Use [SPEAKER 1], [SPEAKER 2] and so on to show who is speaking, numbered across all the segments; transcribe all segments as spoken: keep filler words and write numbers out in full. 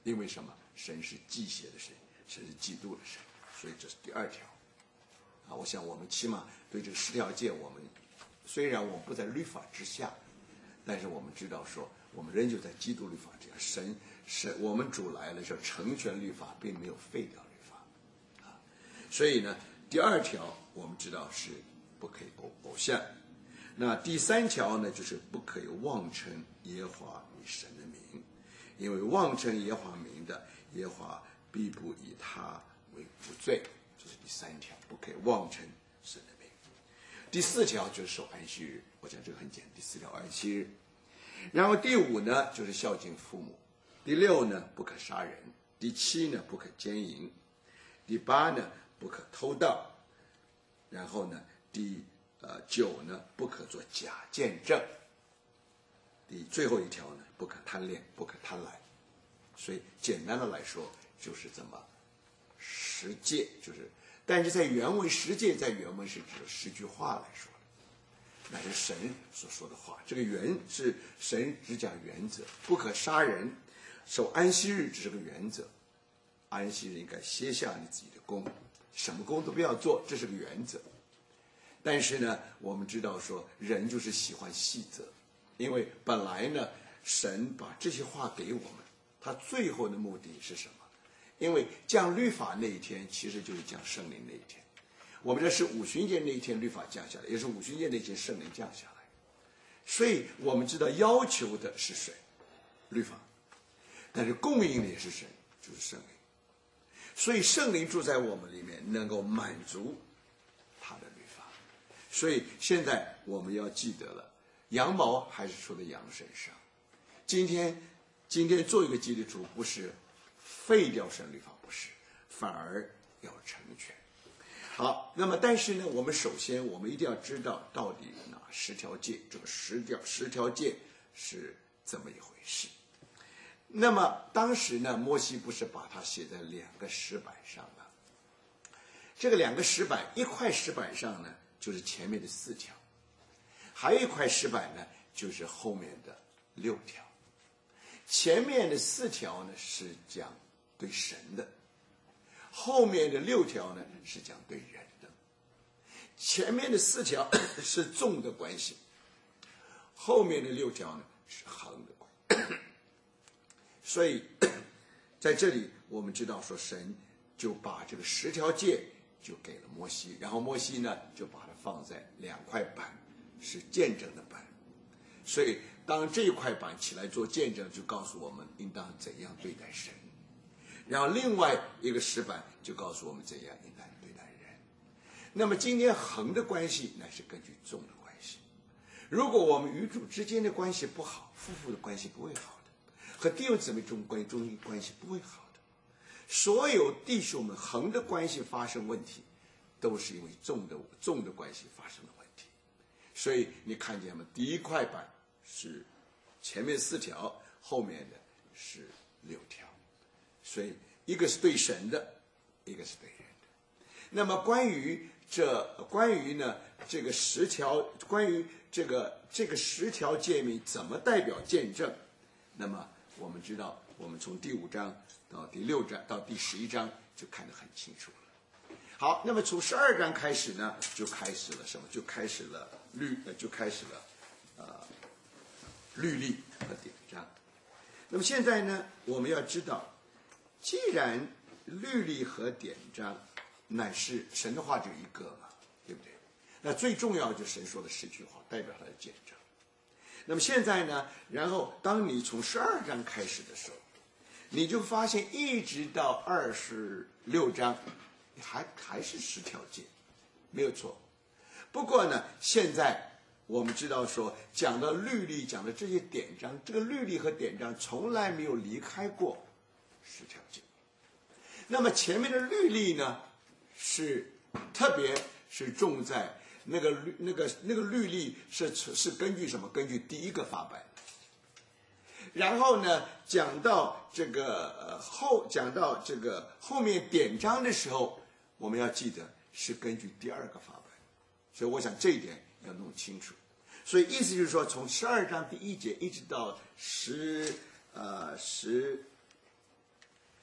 [SPEAKER 1] 因为什么？神是忌邪的神，神是嫉妒的神，所以这是第二条。啊，我想我们起码对这个十条诫，我们虽然我们不在律法之下，但是我们知道说，我们仍旧在基督律法之下。神神，我们主来了，是成全律法，并没有废掉律法。啊，所以呢，第二条我们知道是不可以偶偶像。那第三条呢，就是不可以妄称耶和华你神的名，因为妄称耶和华名的，耶和华必不以他为无罪。这是第三条，不可以妄称神的名。第四条就是守安息日，我讲这个很简单。第四条安息日，然后第五呢就是孝敬父母，第六呢不可杀人，第七呢不可奸淫，第八呢不可偷盗，然后呢第呃九呢不可做假见证，第最后一条呢不可贪恋，不可贪婪。所以简单的来说就是这么十诫，就是但是在原文十诫在原文是指十句话来说的，那是神所说的话。这个原是神只讲原则，不可杀人，守安息日只是个原则，安息日应该歇下你自己的工，什么工都不要做，这是个原则。但是呢，我们知道说人就是喜欢细则，因为本来呢，神把这些话给我们，他最后的目的是什么？因为降律法那一天，其实就是降圣灵那一天。我们这是五旬节那一天律法降下来，也是五旬节那天圣灵降下来。所以我们知道要求的是谁？律法。但是供应的也是谁？就是圣灵。所以圣灵住在我们里面，能够满足他的律法。所以现在我们要记得了，羊毛还是出在羊身上。今天今天做一个基督徒，不是废掉神律法，不是，反而要成全。好，那么但是呢，我们首先我们一定要知道到底哪十条诫，这个十条十条诫是怎么一回事。那么当时呢，摩西不是把它写在两个石板上吗？这个两个石板，一块石板上呢就是前面的四条，还有一块石板呢就是后面的六条。前面的四条呢是讲对神的，后面的六条呢是讲对人的。前面的四条是纵的关系，后面的六条呢是横的关系。所以在这里我们知道说，神就把这个十条诫就给了摩西，然后摩西呢就把它放在两块板，是见证的板。所以当这一块板起来做见证，就告诉我们应当怎样对待神，然后另外一个石板就告诉我们怎样应当对待人。那么今天横的关系乃是根据纵的关系。如果我们与主之间的关系不好，夫妇的关系不会好的，和弟兄姊妹中关系中关系不会好的。所有弟兄们横的关系发生问题，都是因为纵的纵的关系发生了问题。所以你看见吗？第一块板是前面四条，后面的是六条。所以一个是对神的，一个是对人的。那么关于这关于呢这个十条，关于这个这个十条诫命怎么代表见证，那么我们知道，我们从第五章到第六章到第十一章就看得很清楚了。好，那么从十二章开始呢，就开始了什么？就开始了律，呃，就开始了呃律例和典章。那么现在呢，我们要知道，既然律例和典章乃是神的话只有一个嘛，对不对？那最重要就是神说的十句话，代表他的见证。那么现在呢，然后当你从十二章开始的时候，你就发现一直到二十六章还还是十条诫，没有错。不过呢，现在我们知道说，讲到律例，讲的这些典章，这个律例和典章从来没有离开过十条诫。那么前面的律例呢，是特别是重在那个律那个那个律例是是根据什么？根据第一个法版。然后呢，讲到这个呃后讲到这个后面典章的时候，我们要记得是根据第二个法版。所以我想这一点要弄清楚。所以意思就是说，从十二章第一节一直到十呃十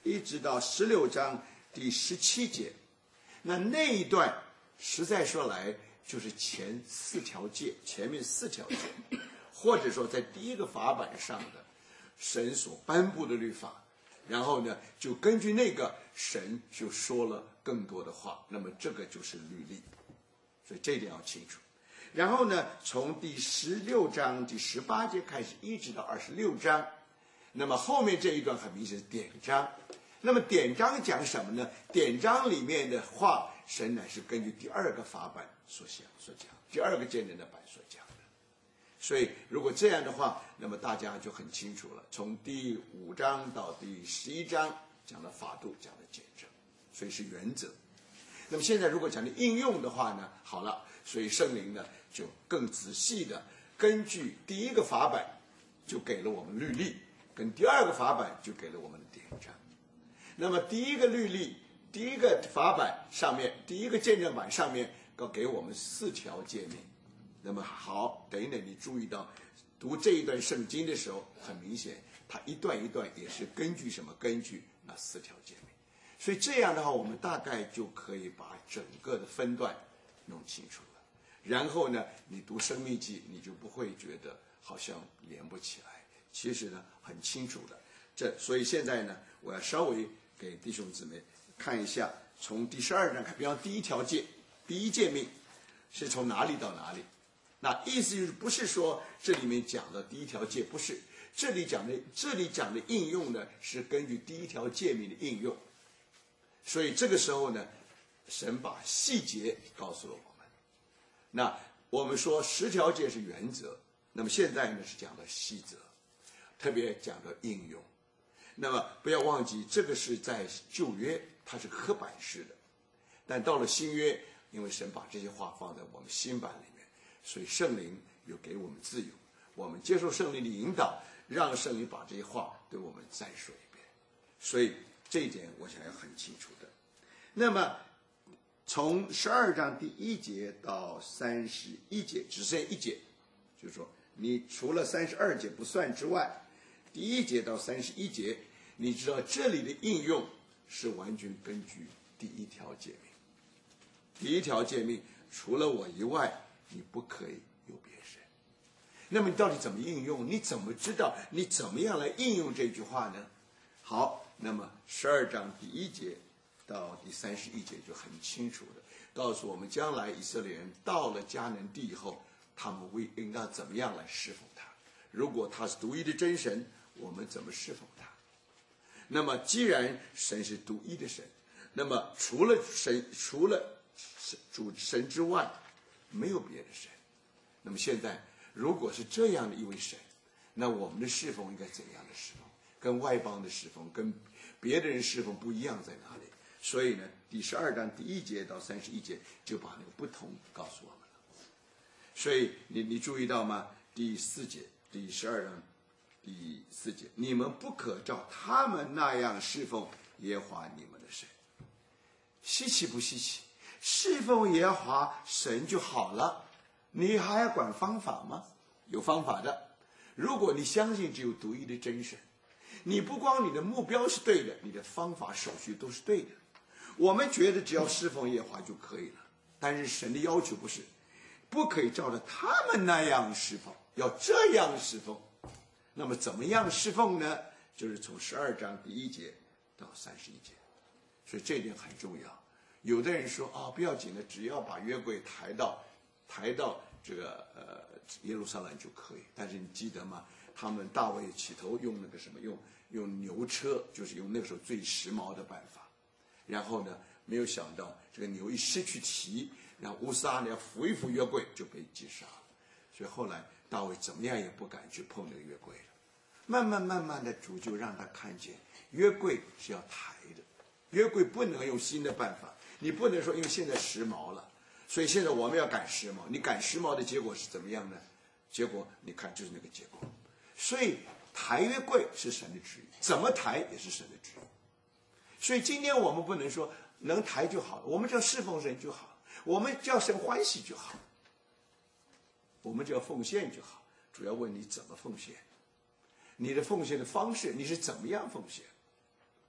[SPEAKER 1] 一直到十六章第十七节。那那一段实在说来就是前四条诫，前面四条诫，或者说在第一个法版上的神所颁布的律法，然后呢就根据那个神就说了更多的话，那么这个就是律例，所以这一点要清楚。然后呢从第十六章第十八节开始一直到二十六章，那么后面这一段很明显是典章。那么典章讲什么呢？典章里面的话，神乃是根据第二个法版所讲所讲，第二个见证的版所讲的。所以如果这样的话，那么大家就很清楚了。从第五章到第十一章讲的法度，讲的见证，所以是原则。那么现在如果讲的应用的话呢，好了，所以圣灵呢就更仔细的根据第一个法版就给了我们律例，跟第二个法版就给了我们的典章。那么第一个律例，第一个法版上面，第一个见证版上面要给我们四条诫命。那么好，等一等，你注意到读这一段圣经的时候，很明显它一段一段也是根据什么？根据那四条诫命。所以这样的话，我们大概就可以把整个的分段弄清楚了。然后呢，你读申命记，你就不会觉得好像连不起来，其实呢很清楚的。这所以现在呢，我要稍微给弟兄姊妹看一下，从第十二章看，比方第一条诫，第一诫命是从哪里到哪里？那意思就是不是说这里面讲的第一条诫，不是，这里讲的这里讲的应用呢，是根据第一条诫命的应用。所以这个时候呢，神把细节告诉了我们。那我们说十条诫是原则，那么现在呢是讲的细则，特别讲的应用。那么不要忘记，这个是在旧约，它是刻板式的，但到了新约，因为神把这些话放在我们新版里面，所以圣灵有给我们自由，我们接受圣灵的引导，让圣灵把这些话对我们再说一遍。所以这一点我想要很清楚的。那么从十二章第一节到三十一节，只剩一节，就是说你除了三十二节不算之外，第一节到三十一节，你知道这里的应用是完全根据第一条诫命。第一条诫命，除了我以外，你不可以有别神。那么你到底怎么应用？你怎么知道？你怎么样来应用这句话呢？好，那么十二章第一节到第三十一节就很清楚的告诉我们，将来以色列人到了迦南地以后，他们会应该怎么样来侍奉他。如果他是独一的真神，我们怎么侍奉他？那么既然神是独一的神，那么除了神除了主神之外，没有别的神。那么现在如果是这样的一位神，那我们的侍奉应该怎样的侍奉？跟外邦的侍奉，跟别的人侍奉不一样在哪里？所以呢，第十二章第一节到三十一节就把那个不同告诉我们了。所以你你注意到吗？第四节，第十二章第四节，你们不可照他们那样侍奉耶和华你们的神。稀奇不稀奇？侍奉耶和华神就好了，你还要管方法吗？有方法的。如果你相信只有独一的真神，你不光你的目标是对的，你的方法手续都是对的。我们觉得只要侍奉耶和华就可以了，但是神的要求不是，不可以照着他们那样侍奉，要这样侍奉。那么怎么样侍奉呢？就是从十二章第一节到三十一节，所以这一点很重要。有的人说啊、哦，不要紧的，只要把约柜抬到抬到这个呃耶路撒冷就可以。但是你记得吗？他们大卫起头用那个什么，用用牛车，就是用那个时候最时髦的办法。然后呢，没有想到这个牛一失去蹄，然后乌撒呢要扶一扶约柜就被击杀了。所以后来大卫怎么样也不敢去碰那个约柜了。慢慢慢慢的，主就让他看见约柜是要抬的，约柜不能用新的办法，你不能说因为现在时髦了，所以现在我们要赶时髦。你赶时髦的结果是怎么样呢？结果你看就是那个结果。所以抬约柜是神的旨意，怎么抬也是神的旨意。所以今天我们不能说能抬就好了，我们只要侍奉神就好，我们叫神欢喜就好，我们只要奉献就好。主要问你怎么奉献，你的奉献的方式，你是怎么样奉献？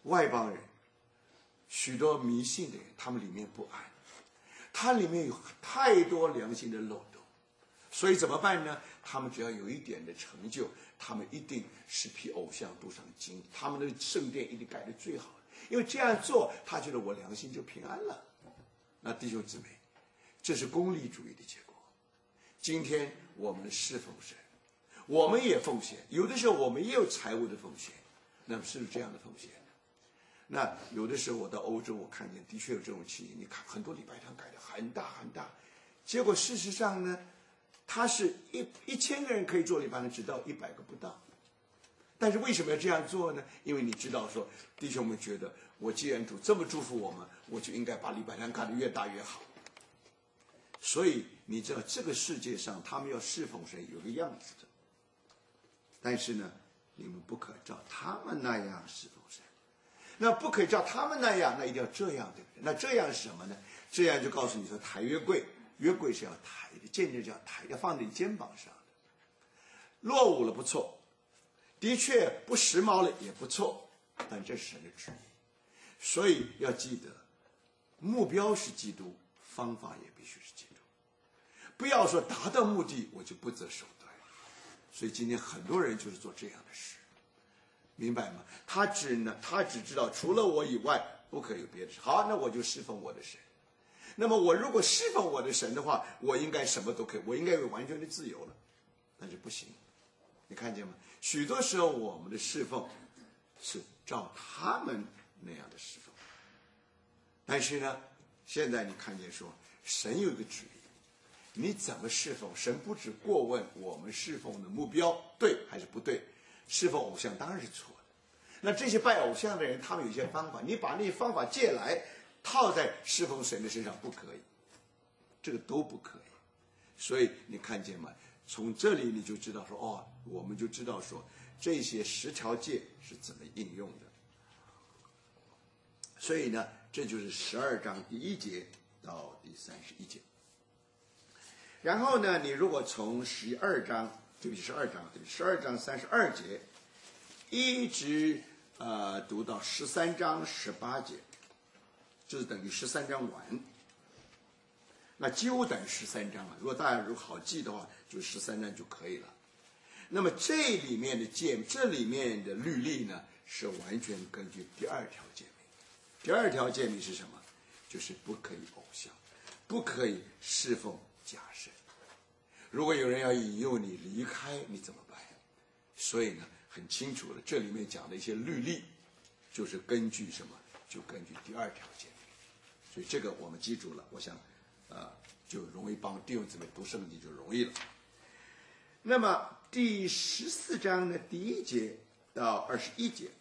[SPEAKER 1] 外邦人，许多迷信的人，他们里面不安，他里面有太多良心的漏洞，所以怎么办呢？他们只要有一点的成就，他们一定是批偶像镀上金，他们的圣殿一定盖得最好，因为这样做，他觉得我良心就平安了。那弟兄姊妹，这是功利主义的结果。今天我们侍奉神，我们也奉献，有的时候我们也有财务的奉献，那么是不是这样的奉献？那有的时候我到欧洲，我看见的确有这种企业，你看很多礼拜堂改得很大很大，结果事实上呢，他是一一千个人可以做礼拜堂，只到一百个不到。但是为什么要这样做呢？因为你知道说，弟兄们觉得我既然主这么祝福我们，我就应该把礼拜堂干得越大越好。所以你知道这个世界上他们要侍奉神有个样子的，但是呢，你们不可照他们那样侍奉神。那不可以照他们那样，那一定要这样，对不对？那这样是什么呢？这样就告诉你说，抬约柜，约柜是要抬的，见证是要抬的，放在你肩膀上的。落伍了不错，的确不时髦了也不错，但这是神的旨意。所以要记得，目标是基督，方法也必须是基督。不要说达到目的我就不择手段。所以今天很多人就是做这样的事，明白吗？他只呢，他只知道除了我以外不可以有别的事。好，那我就侍奉我的神。那么我如果侍奉我的神的话，我应该什么都可以，我应该有完全的自由了。但是不行，你看见吗？许多时候我们的侍奉是照他们那样的侍奉，但是呢，现在你看见说神有一个旨意，你怎么侍奉神？不只过问我们侍奉的目标对还是不对，侍奉偶像当然是错的。那这些拜偶像的人，他们有一些方法，你把那些方法借来套在侍奉神的身上，不可以，这个都不可以。所以你看见吗？从这里你就知道说，哦，我们就知道说这些十条诫是怎么应用的。所以呢，这就是十二章第一节到第三十一节。然后呢，你如果从十二章，对不起，十二章，对不起，十二章三十二节，一直呃读到十三章十八节，就是等于十三章完。那几乎等于十三章了。如果大家如果好记的话，就十三章就可以了。那么这里面的诫，这里面的律例呢，是完全根据第二条诫命。第二条诫命是什么？就是不可以偶像，不可以侍奉假神。如果有人要引诱你离开，你怎么办？所以呢，很清楚了，这里面讲的一些律例，就是根据什么？就根据第二条诫命。所以这个我们记住了，我想，呃，就容易帮弟兄姊妹读圣经就容易了。那么第十四章的第一节到二十一节，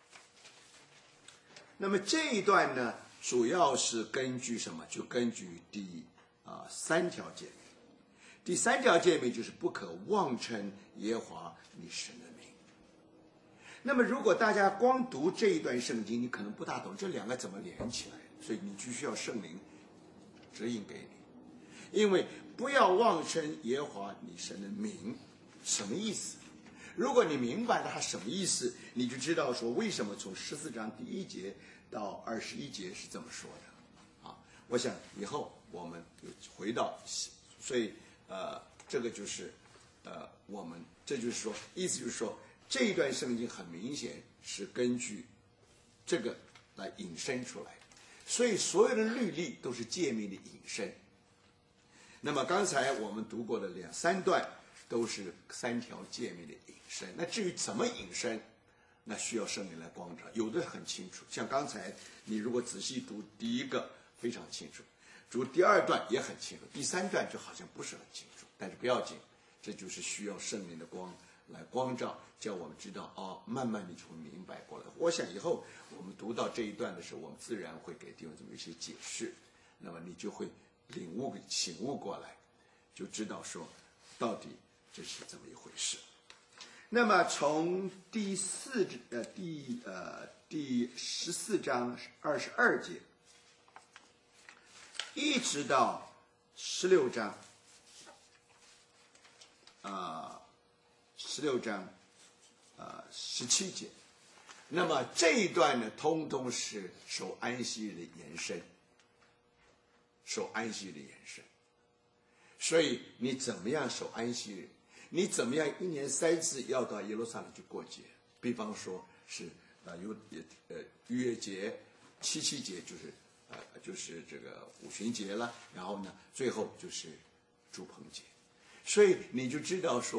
[SPEAKER 1] 那么这一段呢，主要是根据什么？就根据第啊、呃、三条诫命。第三条诫命就是不可妄称耶和华你神的名。那么如果大家光读这一段圣经，你可能不大懂这两个怎么连起来，所以你必须要圣灵指引给你。因为不要妄称耶和华你神的名，什么意思？如果你明白了它什么意思，你就知道说为什么从十四章第一节到二十一节是这么说的。啊，我想以后我们就回到，所以呃，这个就是呃，我们这就是说，意思就是说，这一段圣经很明显是根据这个来引申出来的，所以所有的律例都是诫命的引申。那么刚才我们读过的两三段都是三条诫命的引申。那至于怎么引申，那需要圣灵来光照。有的很清楚，像刚才你如果仔细读第一个非常清楚，读第二段也很清楚，第三段就好像不是很清楚，但是不要紧，这就是需要圣灵的光来光照，叫我们知道哦，慢慢你就会明白过来。我想以后我们读到这一段的时候，我们自然会给弟兄姊妹一些解释，那么你就会领悟醒悟过来，就知道说到底这是怎么一回事。那么从第四呃第呃第十四章二十二节一直到十六章啊十六章啊十七节， 那么这一段呢，通通是守安息日的延伸，守安息日的延伸。所以你怎么样守安息日？你怎么样一年三次要到耶路撒冷去过节？比方说是啊、呃、有呃逾越节、七七节，就是呃就是这个五旬节了，然后呢，最后就是住棚节。所以你就知道说。